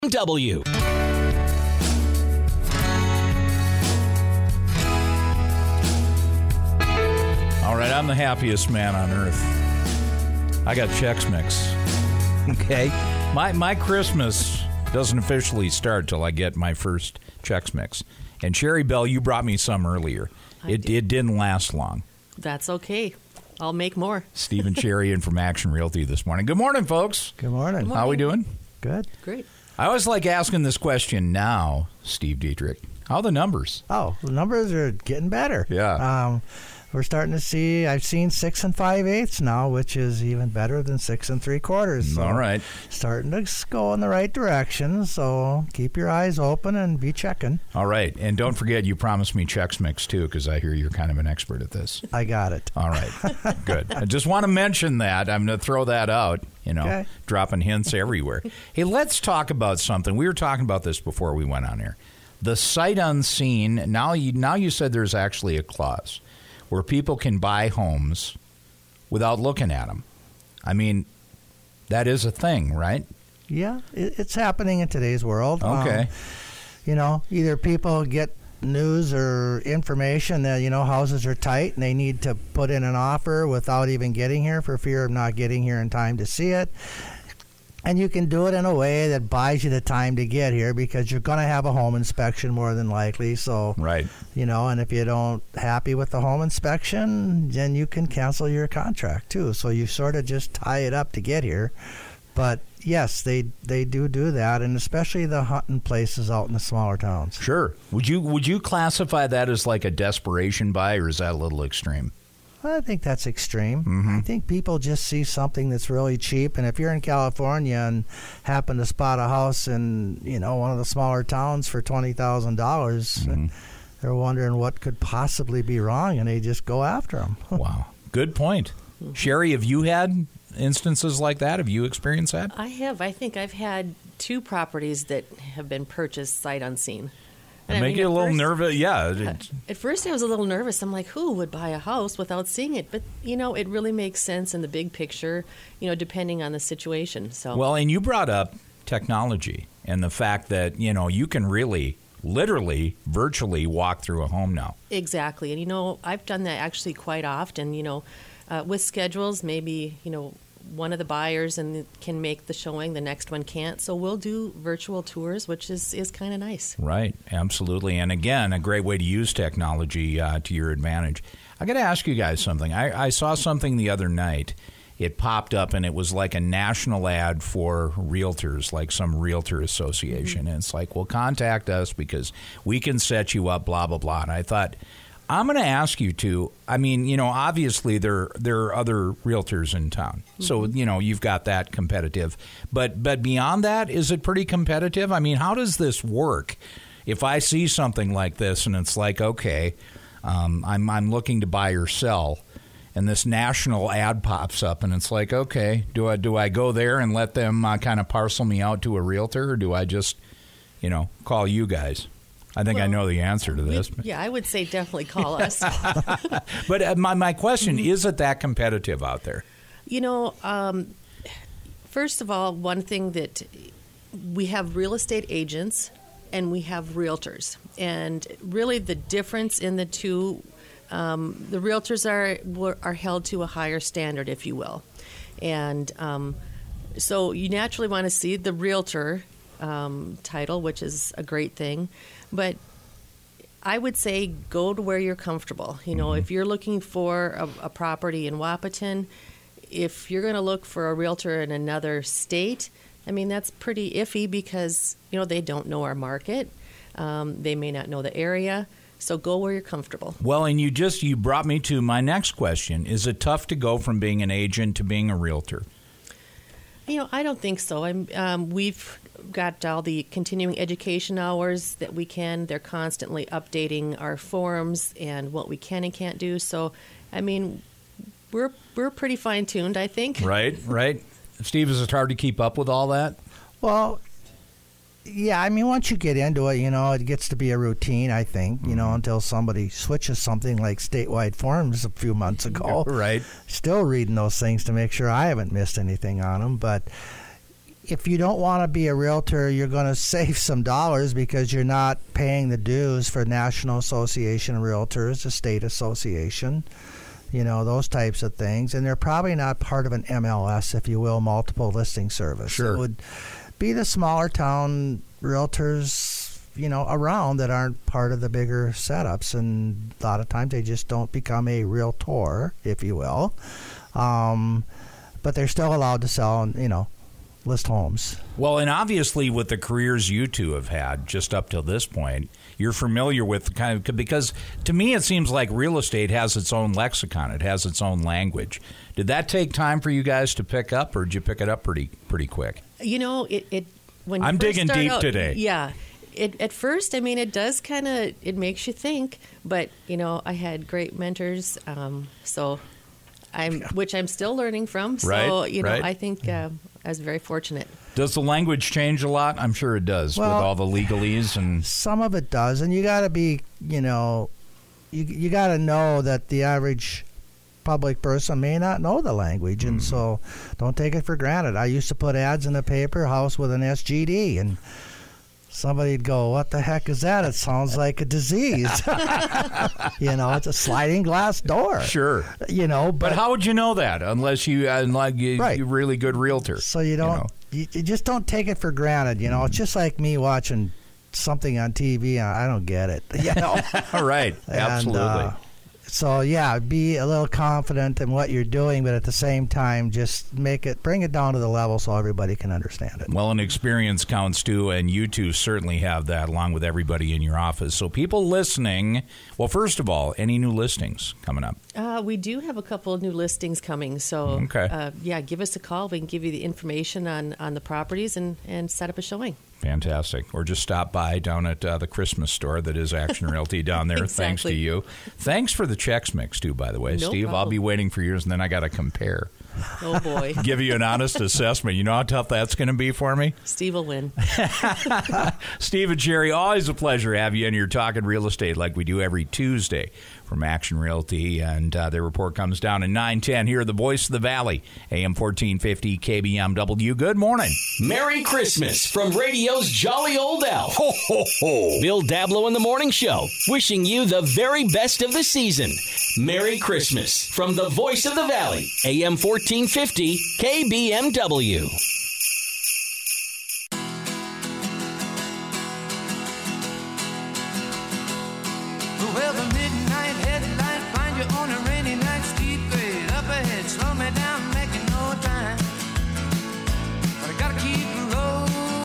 W. All right, I'm the happiest man on earth. I got Chex Mix. Okay? My Christmas doesn't officially start till I get my first Chex Mix. And Sherry Bell, you brought me some earlier. It didn't last long. That's okay. I'll make more. Steve and Sherry in from Action Realty this morning. Good morning, folks. Good morning. How we doing? Good. Great. I always like asking this question now, Steve Dietrich. How are the numbers? Oh, the numbers are getting better. Yeah. We're starting to see, I've seen 6 5/8 now, which is even better than 6 3/4. So all right. Starting to go in the right direction. So keep your eyes open and be checking. All right. And don't forget, you promised me Chex Mix, too, because I hear you're kind of an expert at this. I got it. All right. Good. I just want to mention that. I'm going to throw that out, Okay. dropping hints everywhere. Hey, let's talk about something. We were talking about this before we went on air. The sight unseen. Now you said there's actually a clause where people can buy homes without looking at them. I mean, that is a thing, right? Yeah, it's happening in today's world. Okay. Either people get news or information that, houses are tight and they need to put in an offer without even getting here for fear of not getting here in time to see it. And you can do it in a way that buys you the time to get here because you're going to have a home inspection more than likely. So, right. And if you don't happy with the home inspection, then you can cancel your contract too. So you sort of just tie it up to get here. But yes, they do that, and especially the hunting places out in the smaller towns. Sure. Would you classify that as like a desperation buy, or is that a little extreme? I think that's extreme. Mm-hmm. I think people just see something that's really cheap, and if you're in California and happen to spot a house in one of the smaller towns for $20,000, they're wondering what could possibly be wrong, and they just go after them. Wow, good point. Sherry, have you had instances like that? Have you experienced that? I have. I think I've had 2 properties that have been purchased sight unseen. Make you a little nervous, yeah. At first, I was a little nervous. I'm like, who would buy a house without seeing it? But, it really makes sense in the big picture, depending on the situation. So, well, and you brought up technology and the fact that, you can really, literally, virtually walk through a home now. Exactly. And, I've done that actually quite often, with schedules, maybe, one of the buyers can make the showing, the next one can't. So we'll do virtual tours, which is kind of nice. Right, absolutely. And again, a great way to use technology to your advantage. I got to ask you guys something. I saw something the other night. It popped up, and it was like a national ad for realtors, like some realtor association. And it's like, well, contact us because we can set you up, blah, blah, blah. And I thought, I'm going to ask you to, obviously there are other realtors in town. So, you've got that competitive. But beyond that, is it pretty competitive? I mean, how does this work? If I see something like this and it's like, okay, I'm looking to buy or sell, and this national ad pops up and it's like, okay, do I go there and let them kind of parcel me out to a realtor, or do I just, call you guys? I think I know the answer to this. Yeah, I would say definitely call us. But my question, is it that competitive out there? First of all, one thing that we have real estate agents and we have realtors. And really the difference in the two, the realtors are held to a higher standard, if you will. And so you naturally want to see the realtor title, which is a great thing. But I would say go to where you're comfortable. If you're looking for a property in Wahpeton, if you're going to look for a realtor in another state, that's pretty iffy because, they don't know our market. They may not know the area. So go where you're comfortable. Well, and you brought me to my next question. Is it tough to go from being an agent to being a realtor? I don't think so. We've got all the continuing education hours that we can. They're constantly updating our forums and what we can and can't do. So, we're pretty fine-tuned, I think. Right. Steve, is it hard to keep up with all that? Well, yeah, once you get into it, it gets to be a routine, I think, until somebody switches something like statewide forms a few months ago. Right. Still reading those things to make sure I haven't missed anything on them. But, if you don't want to be a realtor, you're going to save some dollars because you're not paying the dues for National Association of Realtors, the state association, those types of things. And they're probably not part of an MLS, if you will, multiple listing service. Sure. It would be the smaller town realtors, around that aren't part of the bigger setups. And a lot of times they just don't become a realtor, if you will. But they're still allowed to sell, list homes. Well, and obviously with the careers you two have had just up till this point, you're familiar with because to me it seems like real estate has its own lexicon. It has its own language. Did that take time for you guys to pick up, or did you pick it up pretty quick? When I'm digging deep today. Yeah. At first, it does it makes you think, but, I had great mentors, which I'm still learning from. So, right. I think I was very fortunate. Does the language change a lot? I'm sure it does with all the legalese and some of it does, and you got to be, you got to know that the average public person may not know the language, and so don't take it for granted. I used to put ads in the paper, house with an SGD, and somebody'd go, "What the heck is that? It sounds like a disease." It's a sliding glass door. Sure. But how would you know that unless you're a really good realtor? So you don't, you just don't take it for granted. It's just like me watching something on TV and I don't get it. Right. Absolutely. So be a little confident in what you're doing, but at the same time, just bring it down to the level so everybody can understand it. Well, and experience counts too, and you two certainly have that along with everybody in your office. So people listening, well, first of all, any new listings coming up? We do have a couple of new listings coming. So, give us a call. We can give you the information on the properties and set up a showing. Fantastic. Or just stop by down at the Christmas store that is Action Realty down there. Exactly. Thanks to you. Thanks for the checks mix, too, by the way. No Steve, problem. I'll be waiting for yours, and then I got to compare. Oh, boy. Give you an honest assessment. You know how tough that's going to be for me? Steve will win. Steve and Jerry, always a pleasure to have you in here talking real estate like we do every Tuesday from Action Realty. And their report comes down at 9:10 here, the voice of the Valley, AM 1450 KBMW. Good morning. Merry Christmas from radio's Jolly Old Elf. Ho, ho, ho. Bill Dablow in the Morning Show, wishing you the very best of the season. Merry Christmas from the voice of the Valley, AM 1450 KBMW. Well, the midnight headlight find you on a rainy night, steep grade up ahead, slow man